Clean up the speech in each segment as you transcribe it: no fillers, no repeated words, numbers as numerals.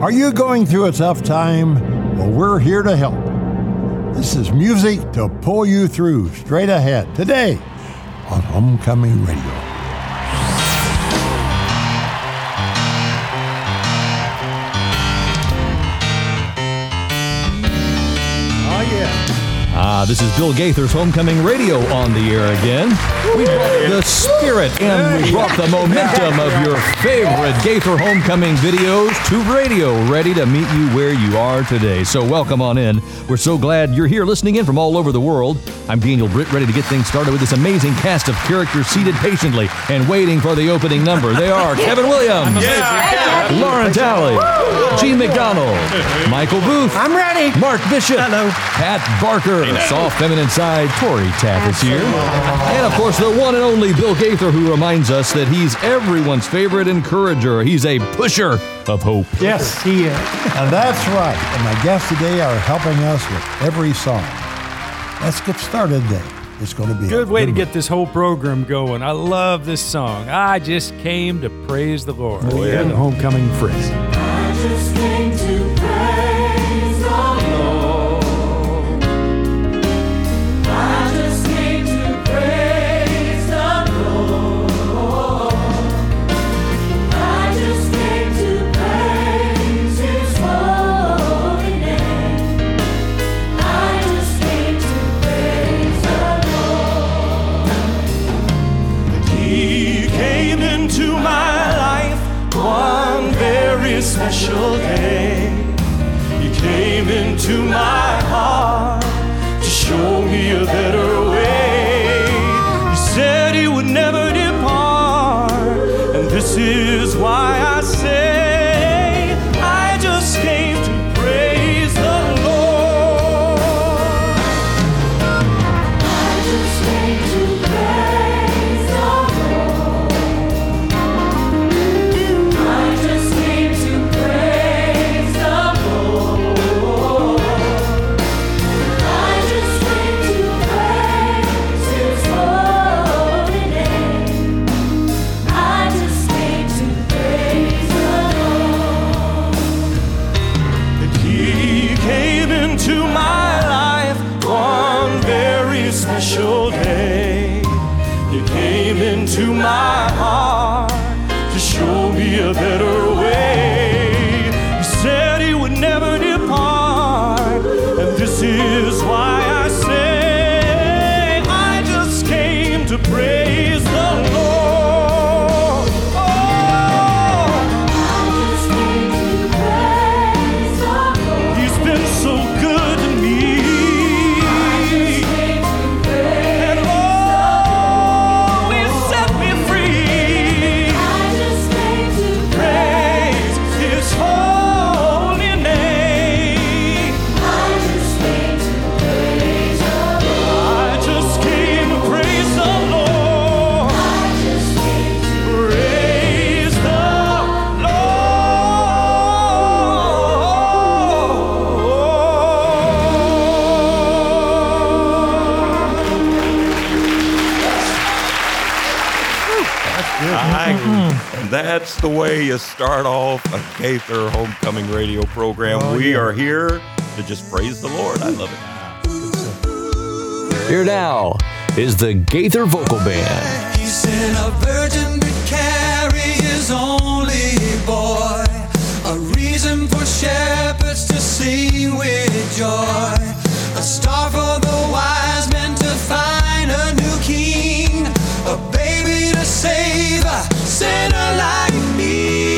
Are you going through a tough time? Well, we're here to help. This is music to pull you through straight ahead today on Homecoming Radio. This is Bill Gaither's Homecoming Radio on the air again. We brought the spirit and we brought the momentum of your favorite Gaither Homecoming videos to radio, ready to meet you where you are today. So welcome on in. We're so glad you're here listening in from all over the world. I'm Daniel Britt, ready to get things started with this amazing cast of characters seated patiently and waiting for the opening number. They are Kevin Williams, Lauren Talley, Gene McDonald, Michael Booth, I'm ready, Mark Bishop, hello, Pat Barker, soft feminine side, Tori Tapp is here. And of course, the one and only Bill Gaither, who reminds us that he's everyone's favorite encourager. He's a pusher of hope. yes, he is. And that's right. And my guests today are helping us with every song. Let's get started today. It's going to be Good way to get this whole program going. I love this song. I just came to praise the Lord. Oh, yeah. And the Homecoming Friends. I just came to praise the Lord. I just came to praise the Lord. I just came to praise His holy name. I just came to praise the Lord. He came into my life one very special day. He came into my heart to show me a better way. He said He would never depart, and this is why I say I just came to praise the Lord. I just came to praise the Lord. I just came to praise the Lord. I just came to praise His holy name. I just came to praise the Lord. And He came into my life one very special day. He came into my heart to show me a better way. He said He would never depart, and this is why I say I just came to praise the Lord. Oh, I just came to praise the Lord. He's been so good to me. And oh, He set me free. I just came to Praise His holy name. I just came to praise the Lord. I just came to praise the Lord. I just came to Praise the And that's the way you start off a Gaither Homecoming Radio program. We are here to just praise the Lord. I love it. Here now is the Gaither Vocal Band. He sent a virgin to carry His only boy, a reason for shepherds to sing with joy, a star for the wise men to find a new king, a baby to save a sinner like me.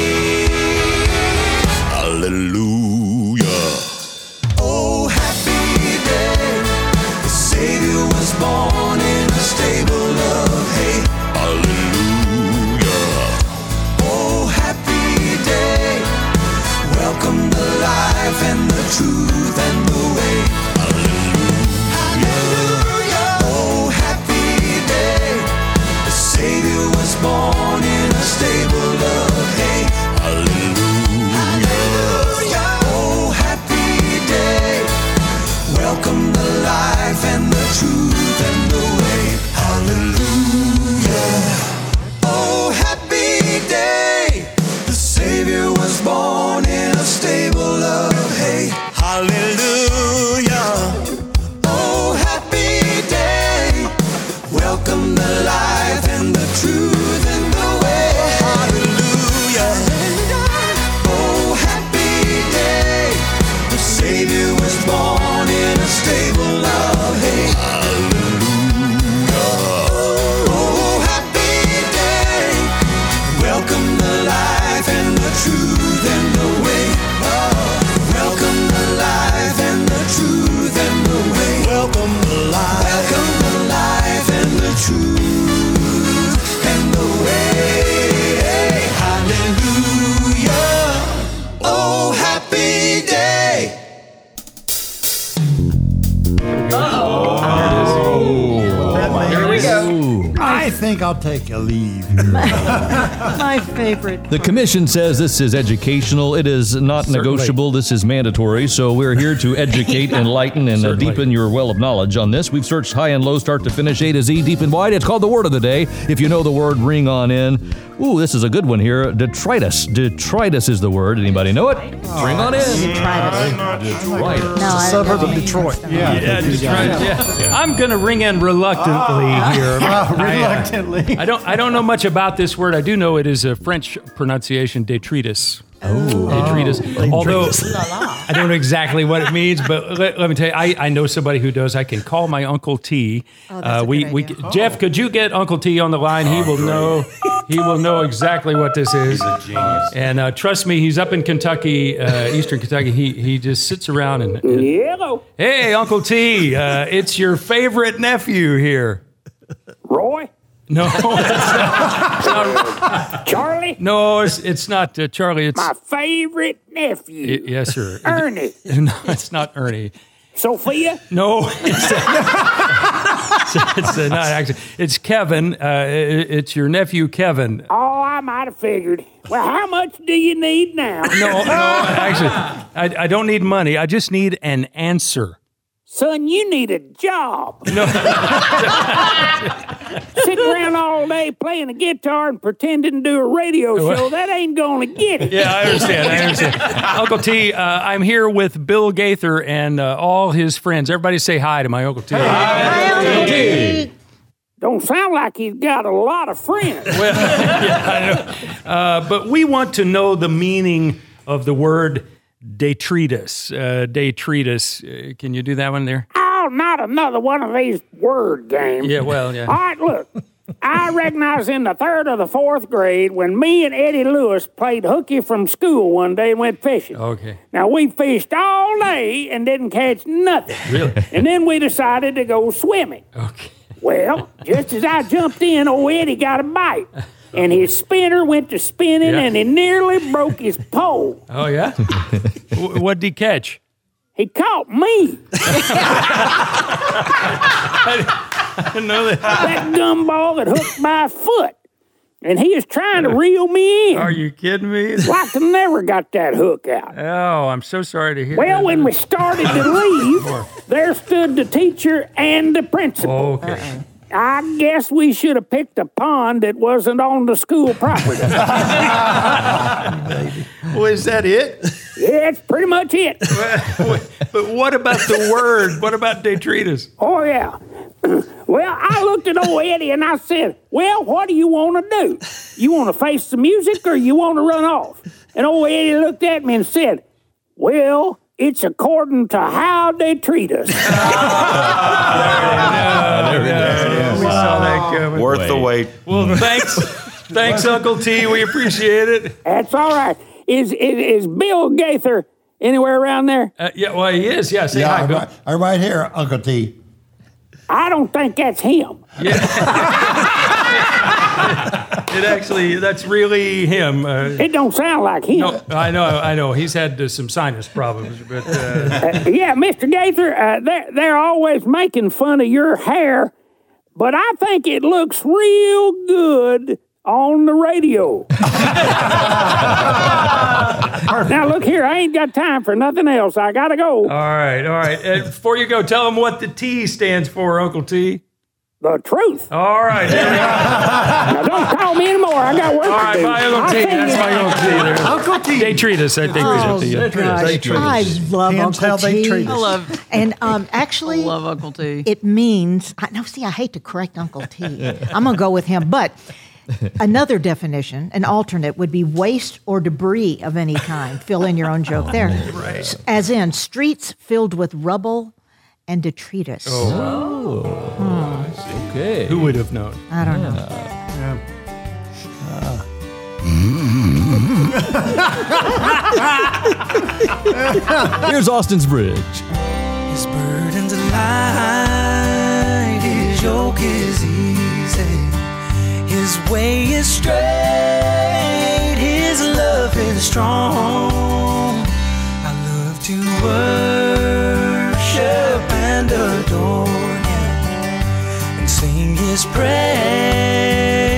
Hallelujah. Oh, happy day, the Savior was born in a stable of hay. Hallelujah. Oh, happy day, welcome the life and the truth and the way. Hallelujah. Oh, happy day, the Savior was born in a stable of hay. Hallelujah. Oh, happy day, welcome the life and the truth and the way. Hallelujah. Oh, happy day, the Savior was born in a I'll take a leave. My favorite. The commission says this is educational. It is not negotiable. This is mandatory. So we're here to educate, enlighten, and deepen your well of knowledge on this. We've searched high and low, start to finish, A to Z, deep and wide. It's called the word of the day. If you know the word, ring on in. Ooh, this is a good one here. Detritus. Detritus is the word. Anybody know it? Ring on in. Detritus. Detritus. No, I Suburb don't of know. Detroit. Yeah, I'm gonna ring in reluctantly here. Reluctantly. I don't know much about this word. I do know it is a French pronunciation, detritus. Detritus. Although I don't know exactly what it means, but let me tell you, I know somebody who does. I can call my Uncle T. That's a good idea. Jeff, could you get Uncle T on the line? He will know. He will know exactly what this is. He's a genius. And trust me, he's up in Kentucky, Eastern Kentucky. He just sits around and Hello, hey, Uncle T, it's your favorite nephew here. Roy, No, it's not. Charlie, No, it's not Charlie. It's my favorite nephew, yes, sir. Ernie, No, it's not Ernie. Sophia. No, it's not actually. It's Kevin. It's your nephew, Kevin. Oh, I might have figured. Well, how much do you need now? No, actually, I don't need money. I just need an answer. Son, you need a job. No. Sitting around all day playing the guitar and pretending to do a radio show, that ain't gonna get it. Yeah, I understand. Uncle T, I'm here with Bill Gaither and all his friends. Everybody say hi to my Uncle T. Hi, Uncle T. Don't sound like he's got a lot of friends. Well, yeah, I know. But we want to know the meaning of the word detritus. Detritus. Can you do that one there? Oh, not another one of these word games. Yeah, well, yeah. All right, look. I reckon I was in the 3rd or the 4th grade when me and Eddie Lewis played hooky from school one day and went fishing. Okay. Now, we fished all day and didn't catch nothing. Really? And then we decided to go swimming. Okay. Well, just as I jumped in, old Eddie got a bite. And his spinner went to spinning, Yeah. and he nearly broke his pole. Oh, yeah? What'd he catch? He caught me. I didn't know that. That gumball had hooked my foot. And he was trying to reel me in. Are you kidding me? Like I never got that hook out. Oh, I'm so sorry to hear Well, that. when we started to leave, there stood the teacher and the principal. Okay. I guess we should have picked a pond that wasn't on the school property. Well, is that it? Yeah, that's pretty much it. But what about the word? What about detritus? Oh, yeah. Well, I looked at old Eddie and I said, well, what do you want to do? You want to face the music or you want to run off? And old Eddie looked at me and said, well, it's according to how they treat us. There we go. We saw that coming. Worth the wait. Well, thanks, Uncle T. We appreciate it. That's all right. Is Bill Gaither anywhere around there? Yeah, well, he is. Yeah, say hi, Bill. I'm right here, Uncle T. I don't think that's him. That's really him. It don't sound like him. No, I know. He's had some sinus problems, but Yeah, Mr. Gaither, they're always making fun of your hair, but I think it looks real good on the radio. Now, look here, I ain't got time for nothing else. I gotta go. all right. Before you go, tell him what the T stands for, Uncle T. The truth. All right, there we go. Now, don't call me anymore. I got work All to right, do. my Uncle I'll T. see That's you. my Uncle T. There. Uncle T. They treat us. I think. Oh, They treat us. gosh. I love Hands Uncle how they T. treat us. I love, And actually, I love Uncle T. it means, I hate to correct Uncle T. I'm going to go with him. But another definition, an alternate, would be waste or debris of any kind. Fill in your own joke there. Right. As in, streets filled with rubble and detritus. Okay. Who would have known? I don't know. Here's Austin's Bridge. His burden's light, his yoke is easy, his way is straight, his love is strong. I love to worship and adore him and sing his praise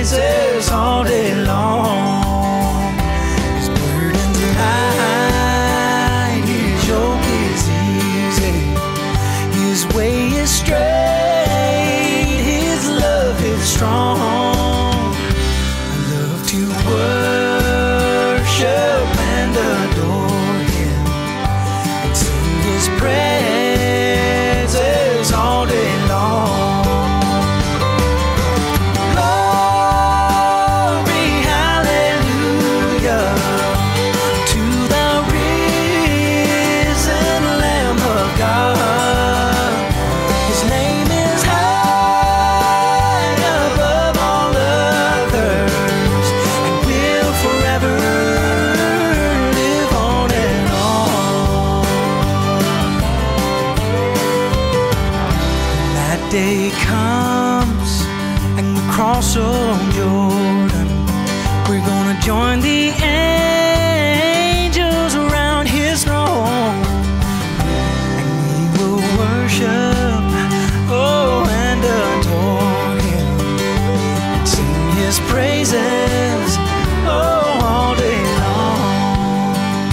day comes and we cross on Jordan, we're gonna join the angels around his throne, and we will worship, oh, and adore him, and sing his praises, oh, all day long.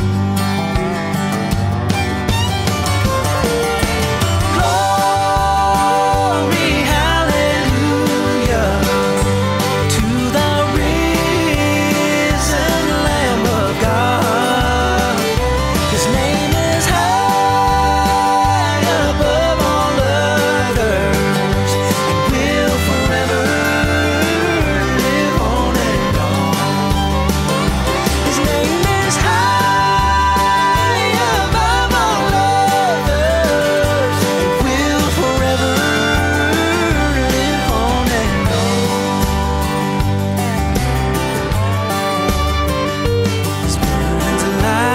Glory, hallelujah, to the risen Lamb of God. His name is high above all others, and will forever live on and on. His name is high above all others, and will forever live on and on. Spirit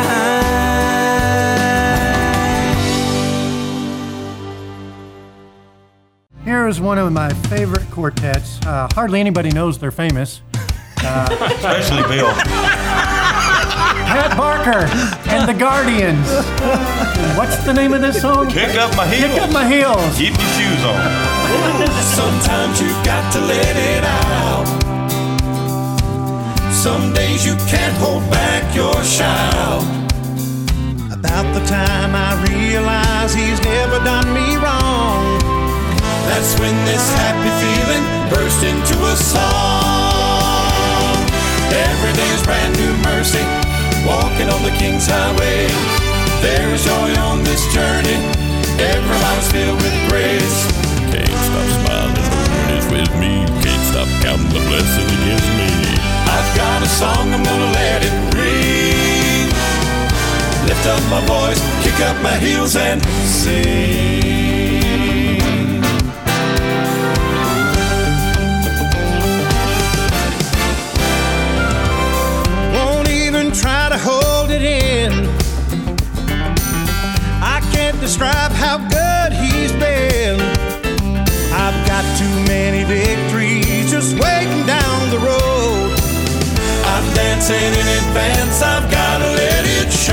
alive. Here is one of my favorite quartets. Hardly anybody knows they're famous. Especially Bill. Pat Barker and the Guardians. What's the name of this song? Kick up my heels. Kick up my heels. Keep your shoes on. Sometimes you've got to let it out. Some days you can't hold back your shout. About the time I realize he's never done me wrong, that's when this happy feeling burst into a song. Every day is brand new mercy, walking on the King's Highway. There is joy on this journey, every mile is filled with grace. Can't stop smiling when it's with me, can't stop counting the blessings he gives me. I've got a song, I'm gonna let it ring. Lift up my voice, kick up my heels and sing. Won't even try to hold it in. I can't describe how good he's been. I've got too many victories just waiting down the road. I'm dancing in advance, I've gotta let it show.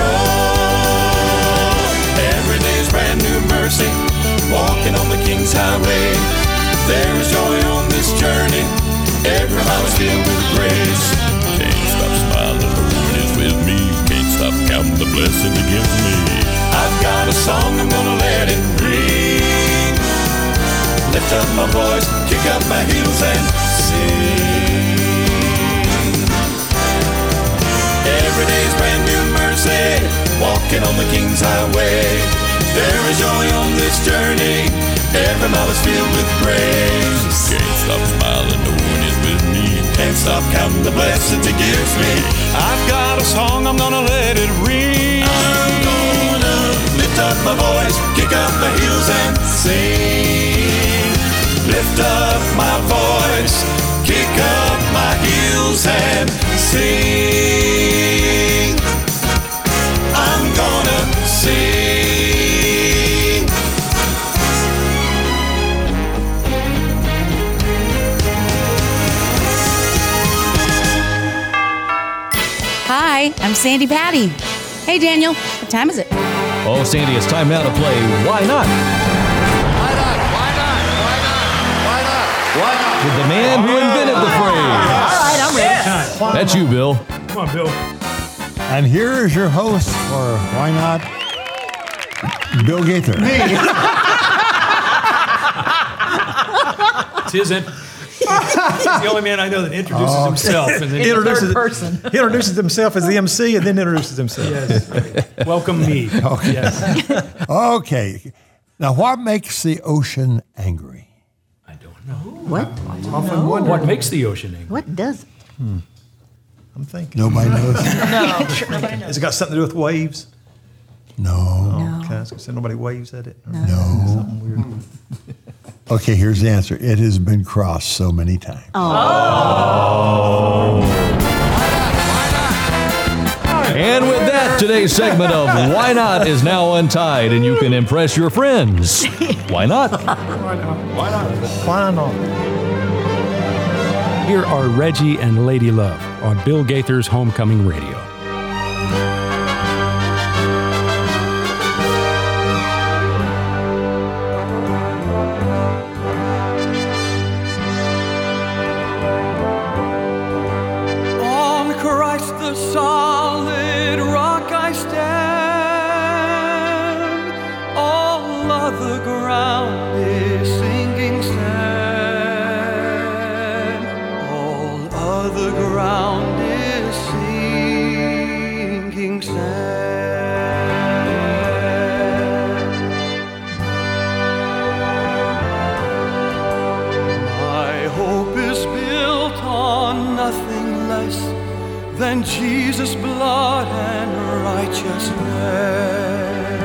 Every day's brand new mercy, walking on the King's Highway. There is joy on this journey, every mile is filled with grace. Can't stop smiling when it's with me, can't stop counting the blessing he gives me. I've got a song, I'm gonna let it ring. Lift up my voice, kick up my heels and sing. Every day's brand new mercy, walking on the King's Highway. There is joy on this journey, every mile is filled with grace. Can't stop smiling, no one is with me, can't stop counting the blessings he gives me. I've got a song, I'm gonna let it ring. I'm gonna lift up my voice, kick up my heels and sing. Lift up my voice, kick up my heels and sing. I'm gonna sing. Hi, I'm Sandy Patty. Hey, Daniel, what time is it? Oh, Sandy, it's time now to play Why Not? With the man who invented the phrase. All right, I'm ready. That's you, Bill. Come on, Bill. And here is your host for Why Not? Bill Gaither. It isn't. He's the only man I know that introduces himself. And then In third person. He introduces himself as the MC and then introduces himself. Yes. Welcome me. Okay. Yes. Okay. Now, what makes the ocean angry? I don't know. What? Often wonder. What makes the ocean angry? What does it? I'm thinking. Nobody knows? Has it got something to do with waves? No. Okay, I was going to say nobody waves at it. No. Something weird. Okay, here's the answer. It has been crossed so many times. And with that, Today's segment of Why Not is now untied, and you can impress your friends. Why not? Why not? Here are Reggie and Lady Love on Bill Gaither's Homecoming Radio. On Christ the solid rock I stand. All other ground is sinking sand. All other ground is sinking sand. My hope is built on nothing less than Jesus' blood and righteousness.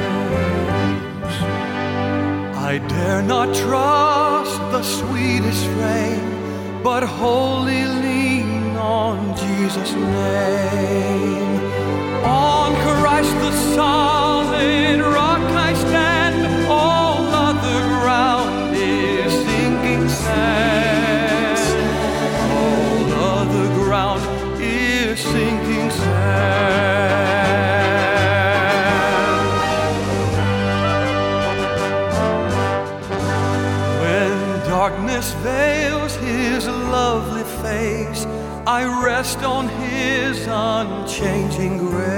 I dare not trust the sweetest frame, but wholly lean on Jesus' name. On Christ the solid rock I stand, all other ground is sinking sand. All other ground is sinking sand. When darkness veils his lovely face, I rest on his unchanging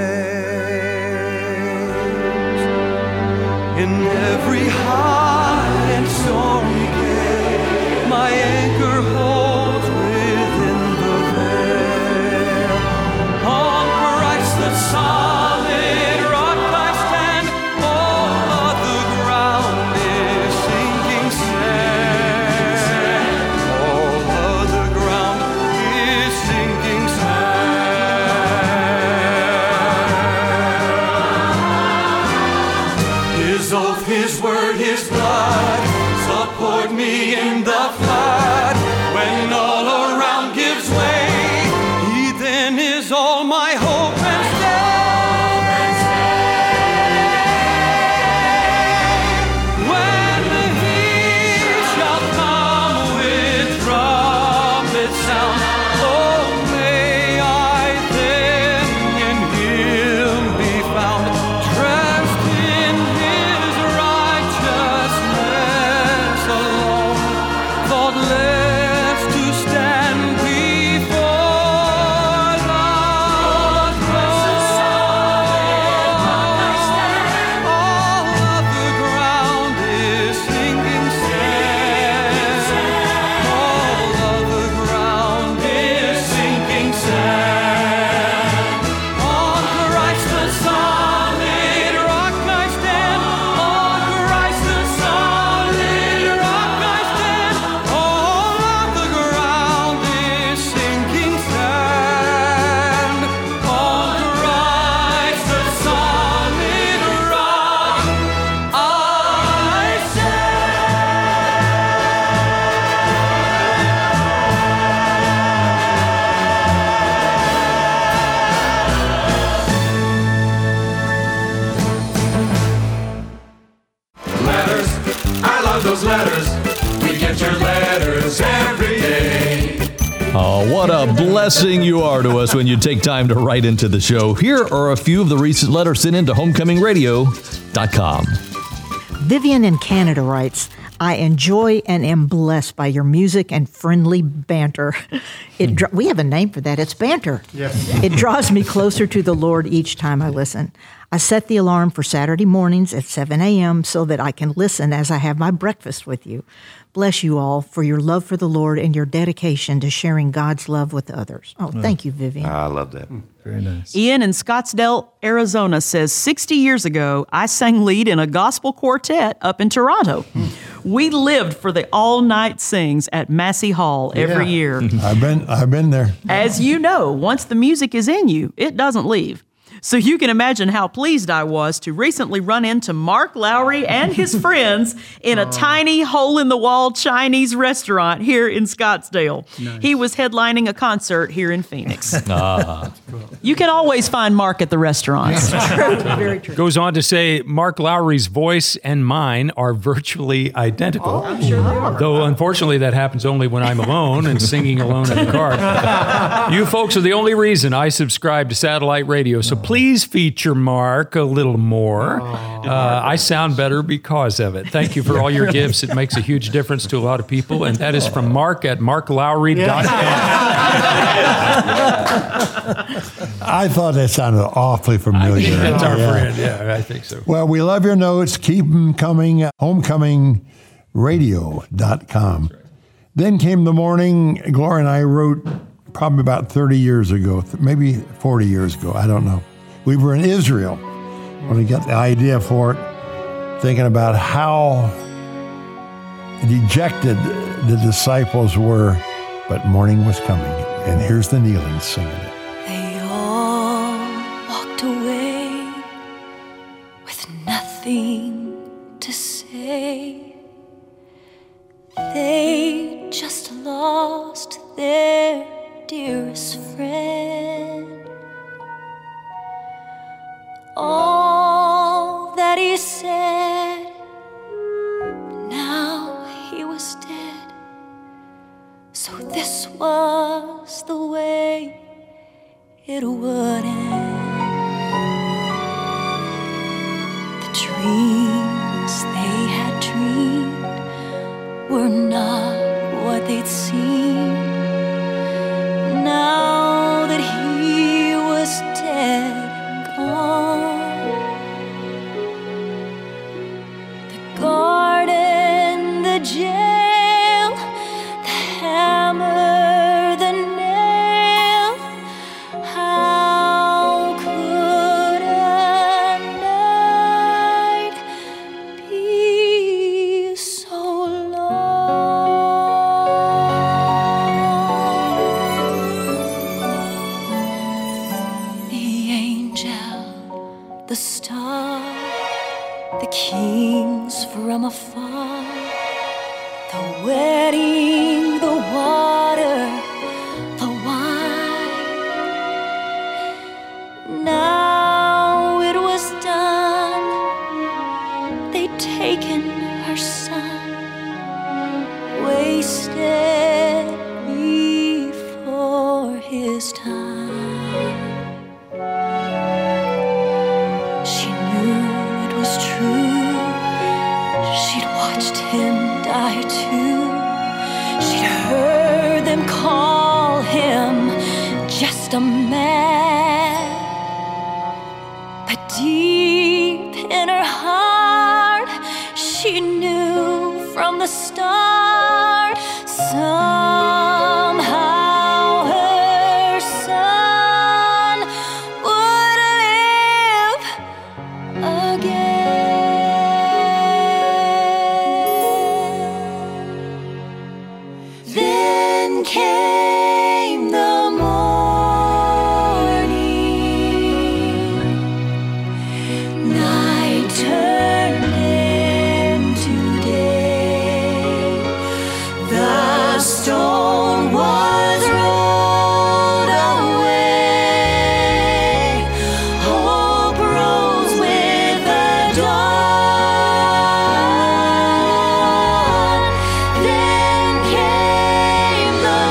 grace. In every high and stormy gale, my anchor holds within the veil. On Christ the solid rock I stand, all other ground is sinking sand. All other ground is sinking sand. His oath, his word, his blood support me in the flood. When all around gives way, he then is all my hope and stay. When he shall come with trumpet sound, oh, may I then in him be found, dressed in his righteousness alone, thoughtless to stand before the throne. All other ground is sinking sand. All other ground is sinking sand. On Christ the solid rock I stand. On Christ the solid rock I stand. All other ground is sinking sand. On Christ the solid rock I Letters, I love those letters. We get your letters every day. Oh, what a blessing you are to us when you take time to write into the show. Here are a few of the recent letters sent into homecomingradio.com. Vivian in Canada writes, I enjoy and am blessed by your music and friendly banter. We have a name for that. It's banter. Yes. It draws me closer to the Lord each time I listen. I set the alarm for Saturday mornings at 7 a.m. so that I can listen as I have my breakfast with you. Bless you all for your love for the Lord and your dedication to sharing God's love with others. Oh, thank you, Vivian. I love that. Very nice. Ian in Scottsdale, Arizona says, 60 years ago, I sang lead in a gospel quartet up in Toronto. We lived for the all-night sings at Massey Hall every year. I've been there. As you know, once the music is in you, it doesn't leave. So you can imagine how pleased I was to recently run into Mark Lowry and his friends in a tiny hole-in-the-wall Chinese restaurant here in Scottsdale. Nice. He was headlining a concert here in Phoenix. You can always find Mark at the restaurants. True, very true. Goes on to say, Mark Lowry's voice and mine are virtually identical. I'm sure they are. Though, unfortunately, that happens only when I'm alone and singing alone in the car. You folks are the only reason I subscribe to satellite radio, so please feature Mark a little more. I sound better because of it. Thank you for all your gifts. It makes a huge difference to a lot of people, and that is from Mark at marklowry.com. I thought that sounded awfully familiar. That's our Yeah. friend. Yeah, I think so. Well, we love your notes. Keep them coming. Homecomingradio.com. Then came the morning. Gloria and I wrote probably about 30 years ago, maybe 40 years ago. I don't know. We were in Israel when we got the idea for it, thinking about how dejected the disciples were, but morning was coming. And here's the Nealings singing it. They all walked away with nothing to say. They just lost their dearest friend. All that he said, now he was dead. So this was the way it would end. The dreams they had dreamed were not what they'd seen. Now that he was dead and gone, the garden, the jail, the hammer, the nail, how could a night be so long? The angel, the star, the kings from afar, the wedding, the water, the wine. Now it was done. They'd taken her son, wasted before his time. She knew it was true. She'd watched him die too. She'd heard them call him just a man. But deep in her heart, she knew from the start, somehow her son would live again. Then came the morning. Night turned into day. The stone was rolled away. Hope rose with the dawn. Then came the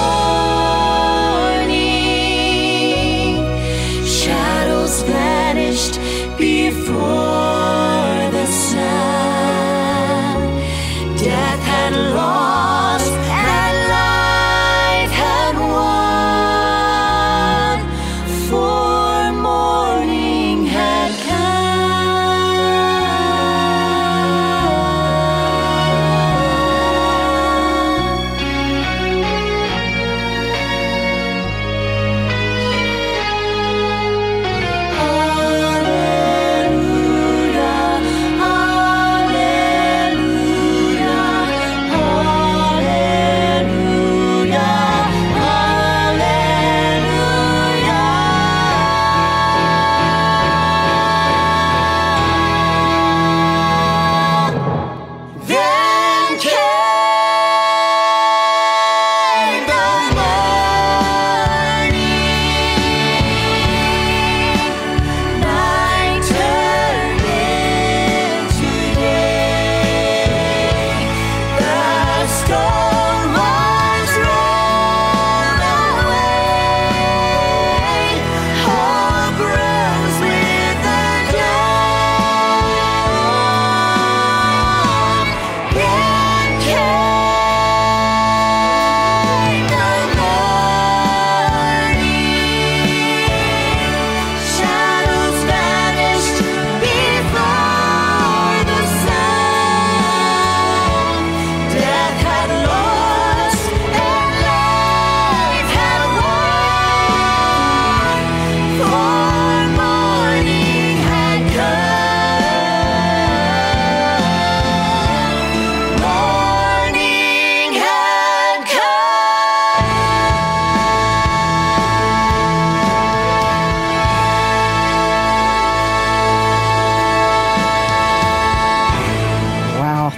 morning. Shadows vanished before the sun. Death had lost and life had won, for morning had come.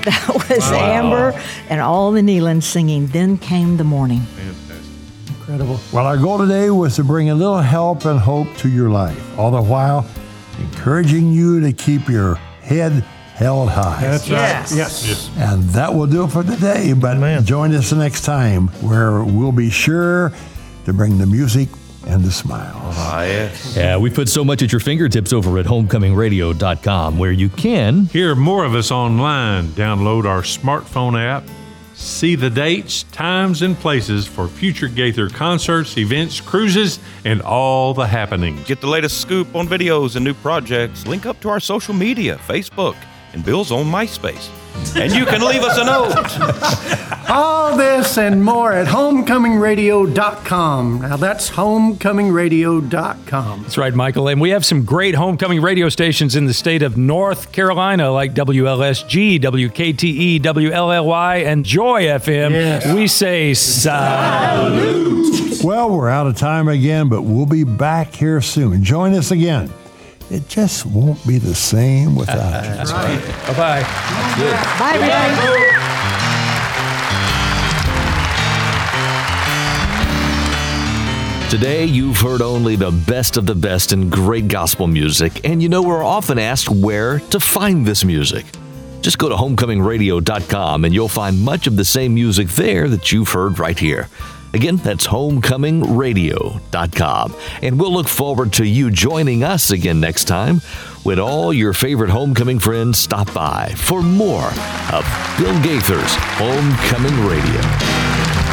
That was Amber and all the Neelands singing Then Came the Morning. Incredible. Well, our goal today was to bring a little help and hope to your life, all the while encouraging you to keep your head held high. That's right. Yes. And that will do it for today. But join us the next time where we'll be sure to bring the music and the smiles. Yeah, we put so much at your fingertips over at homecomingradio.com where you can hear more of us online, download our smartphone app, see the dates, times, and places for future Gaither concerts, events, cruises, and all the happenings. Get the latest scoop on videos and new projects. Link up to our social media, Facebook, and Bill's on MySpace. And you can leave us a note. All this and more at homecomingradio.com. Now that's homecomingradio.com. That's right, Michael. And we have some great homecoming radio stations in the state of North Carolina, like WLSG, WKTE, WLLY, and Joy FM. Yes. We say salute. Well, we're out of time again, but we'll be back here soon. Join us again. It just won't be the same without you. That's right. Bye-bye. Bye, everybody. Today, you've heard only the best of the best in great gospel music, and you know we're often asked where to find this music. Just go to homecomingradio.com and you'll find much of the same music there that you've heard right here. Again, that's homecomingradio.com. And we'll look forward to you joining us again next time when all your favorite homecoming friends stop by for more of Bill Gaither's Homecoming Radio.